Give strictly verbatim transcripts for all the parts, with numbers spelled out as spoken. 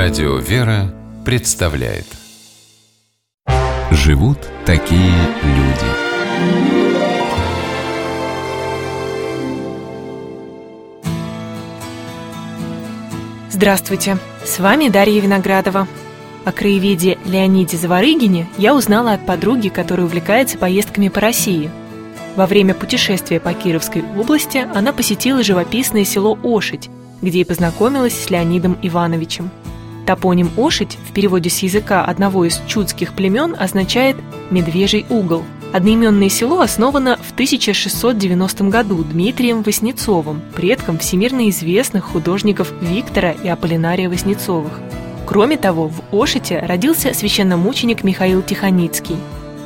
Радио «Вера» представляет. Живут такие люди. Здравствуйте, с вами Дарья Виноградова. О краеведе Леониде Зворыгине я узнала от подруги, которая увлекается поездками по России. Во время путешествия по Кировской области она посетила живописное село Ошить, где и познакомилась с Леонидом Ивановичем. Топоним Ошить в переводе с языка одного из чудских племен означает «медвежий угол». Одноименное село основано в тысяча шестьсот девяностом году Дмитрием Васнецовым, предком всемирно известных художников Виктора и Аполлинария Васнецовых. Кроме того, в Ошите родился священномученик Михаил Тихоницкий.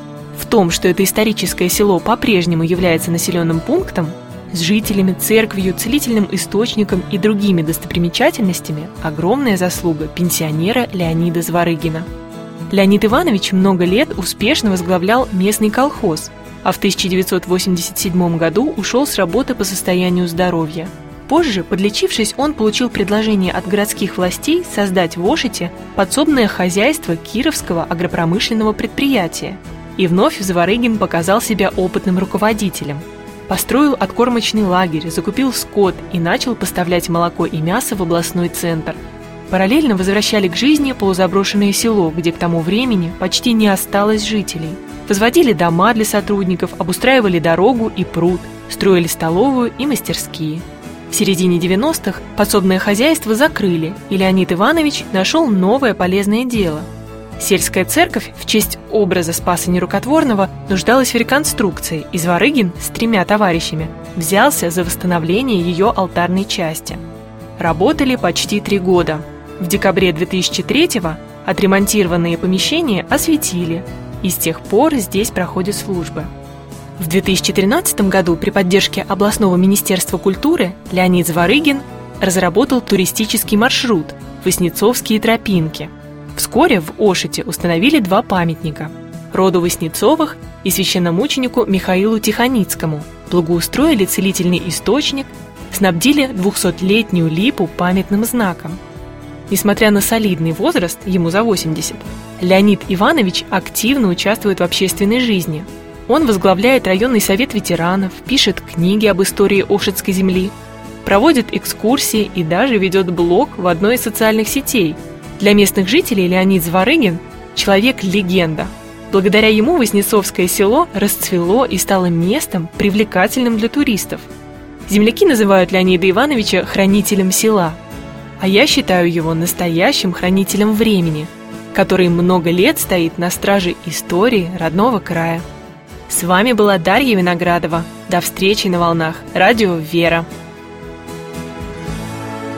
В том, что это историческое село по-прежнему является населенным пунктом, с жителями, церковью, целительным источником и другими достопримечательностями, огромная заслуга пенсионера Леонида Зворыгина. Леонид Иванович много лет успешно возглавлял местный колхоз, а в тысяча девятьсот восемьдесят седьмом году ушел с работы по состоянию здоровья. Позже, подлечившись, он получил предложение от городских властей создать в Ошите подсобное хозяйство Кировского агропромышленного предприятия. И вновь Зворыгин показал себя опытным руководителем. Построил откормочный лагерь, закупил скот и начал поставлять молоко и мясо в областной центр. Параллельно возвращали к жизни полузаброшенное село, где к тому времени почти не осталось жителей. Возводили дома для сотрудников, обустраивали дорогу и пруд, строили столовую и мастерские. В середине девяностых подсобное хозяйство закрыли, и Леонид Иванович нашел новое полезное дело. Сельская церковь в честь образа Спаса Нерукотворного нуждалась в реконструкции, и Зворыгин с тремя товарищами взялся за восстановление ее алтарной части. Работали почти три года. В декабре две тысячи третьего отремонтированные помещения осветили, и с тех пор здесь проходят службы. В две тысячи тринадцатом году при поддержке областного министерства культуры Леонид Зворыгин разработал туристический маршрут «Васнецовские тропинки». Вскоре в Ошите установили два памятника – роду Васнецовых и священномученику Михаилу Тихоницкому, благоустроили целительный источник, снабдили двухсотлетнюю липу памятным знаком. Несмотря на солидный возраст, ему за восемьдесят, Леонид Иванович активно участвует в общественной жизни. Он возглавляет районный совет ветеранов, пишет книги об истории Ошитской земли, проводит экскурсии и даже ведет блог в одной из социальных сетей. Для местных жителей Леонид Зворыгин – человек-легенда. Благодаря ему Васнецовское село расцвело и стало местом, привлекательным для туристов. Земляки называют Леонида Ивановича хранителем села, а я считаю его настоящим хранителем времени, который много лет стоит на страже истории родного края. С вами была Дарья Виноградова. До встречи на волнах Радио «Вера».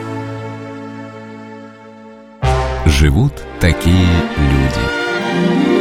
Живут такие люди.